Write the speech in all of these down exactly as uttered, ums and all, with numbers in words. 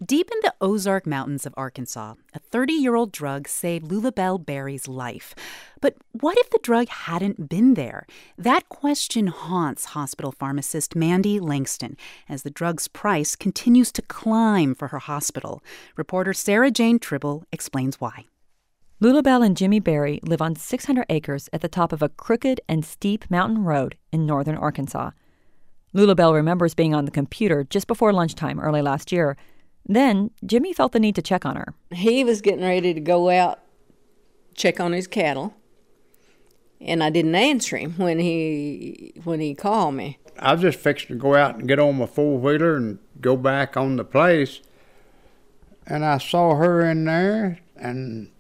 Deep in the Ozark Mountains of Arkansas, a thirty-year-old drug saved Lulabelle Berry's life. But what if the drug hadn't been there? That question haunts hospital pharmacist Mandy Langston as the drug's price continues to climb for her hospital. Reporter Sarah Jane Tribble explains why. Lulabelle and Jimmy Berry live on six hundred acres at the top of a crooked and steep mountain road in northern Arkansas. Lulabelle remembers being on the computer just before lunchtime early last year. Then, Jimmy felt the need to check on her. He was getting ready to go out, check on his cattle, and I didn't answer him when he when he called me. I was just fixing to go out and get on my four-wheeler and go back on the place, and I saw her in there, and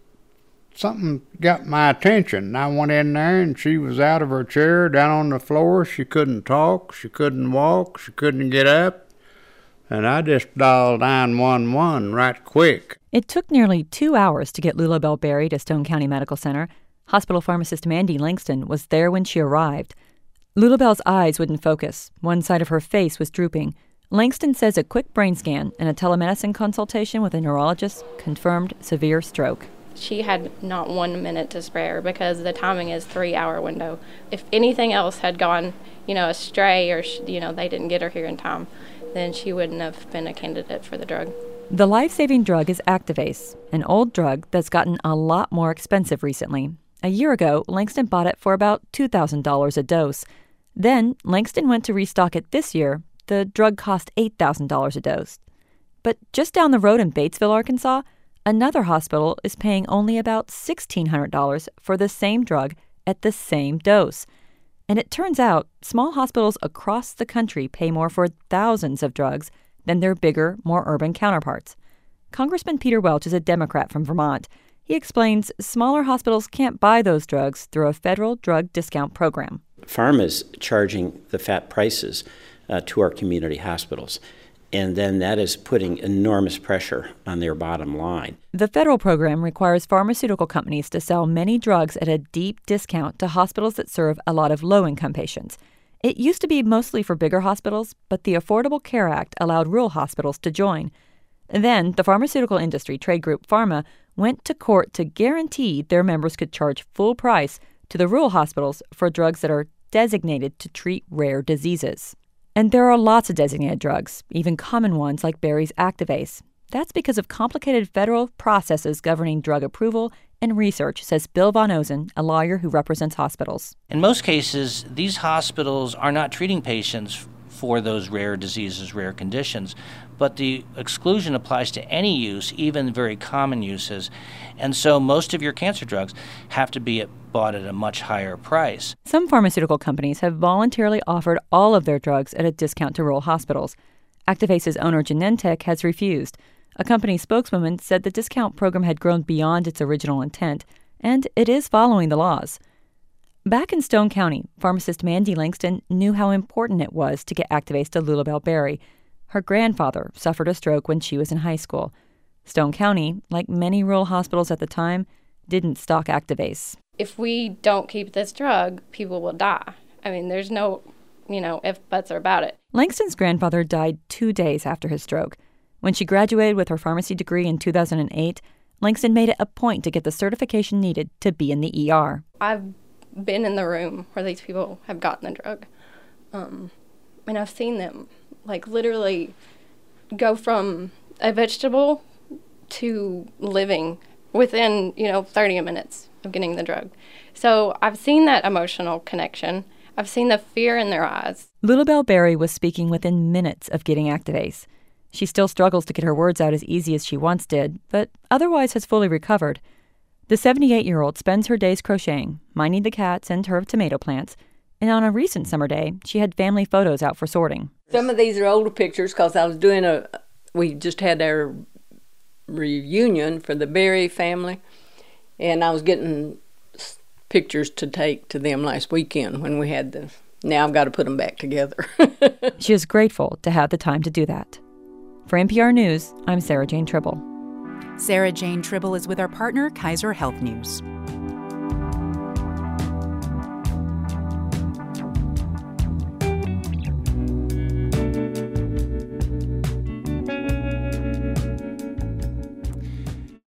something got my attention. I went in there, and she was out of her chair, down on the floor. She couldn't talk, she couldn't walk, she couldn't get up. And I just dialed nine one one right quick. It took nearly two hours to get Lulabelle Berry to Stone County Medical Center. Hospital pharmacist Mandy Langston was there when she arrived. Lulabelle's eyes wouldn't focus. One side of her face was drooping. Langston says a quick brain scan and a telemedicine consultation with a neurologist confirmed severe stroke. She had not one minute to spare because the timing is three-hour window. If anything else had gone, you know, astray or, you know, they didn't get her here in time, then she wouldn't have been a candidate for the drug. The life-saving drug is Activase, an old drug that's gotten a lot more expensive recently. A year ago, Langston bought it for about two thousand dollars a dose. Then, Langston went to restock it this year. The drug cost eight thousand dollars a dose. But just down the road in Batesville, Arkansas, another hospital is paying only about sixteen hundred dollars for the same drug at the same dose. And it turns out small hospitals across the country pay more for thousands of drugs than their bigger, more urban counterparts. Congressman Peter Welch is a Democrat from Vermont. He explains smaller hospitals can't buy those drugs through a federal drug discount program. Pharma's charging the fat prices uh, to our community hospitals. And then that is putting enormous pressure on their bottom line. The federal program requires pharmaceutical companies to sell many drugs at a deep discount to hospitals that serve a lot of low-income patients. It used to be mostly for bigger hospitals, but the Affordable Care Act allowed rural hospitals to join. Then, the pharmaceutical industry trade group Pharma went to court to guarantee their members could charge full price to the rural hospitals for drugs that are designated to treat rare diseases. And there are lots of designated drugs, even common ones like Berry's Activase. That's because of complicated federal processes governing drug approval and research, says Bill Von Ozen, a lawyer who represents hospitals. In most cases, these hospitals are not treating patients for those rare diseases, rare conditions, but the exclusion applies to any use, even very common uses. And so most of your cancer drugs have to be bought at a much higher price. Some pharmaceutical companies have voluntarily offered all of their drugs at a discount to rural hospitals. Activase's owner, Genentech, has refused. A company spokeswoman said the discount program had grown beyond its original intent, and it is following the laws. Back in Stone County, pharmacist Mandy Langston knew how important it was to get Activase to Lulabelle Berry. Her grandfather suffered a stroke when she was in high school. Stone County, like many rural hospitals at the time, didn't stock Activase. If we don't keep this drug, people will die. I mean, there's no, you know, if, buts, or about it. Langston's grandfather died two days after his stroke. When she graduated with her pharmacy degree in two thousand eight, Langston made it a point to get the certification needed to be in the E R. I've been in the room where these people have gotten the drug. Um, and I've seen them, like, literally go from a vegetable to living within, you know, thirty minutes of getting the drug. So I've seen that emotional connection. I've seen the fear in their eyes. Lulabelle Berry was speaking within minutes of getting Activase. She still struggles to get her words out as easy as she once did, but otherwise has fully recovered. The seventy-eight-year-old spends her days crocheting, minding the cats and her tomato plants, and on a recent summer day, she had family photos out for sorting. Some of these are older pictures because I was doing a, we just had our reunion for the Berry family, and I was getting pictures to take to them last weekend when we had the, now I've got to put them back together. She is grateful to have the time to do that. For N P R News, I'm Sarah Jane Tribble. Sarah Jane Tribble is with our partner, Kaiser Health News.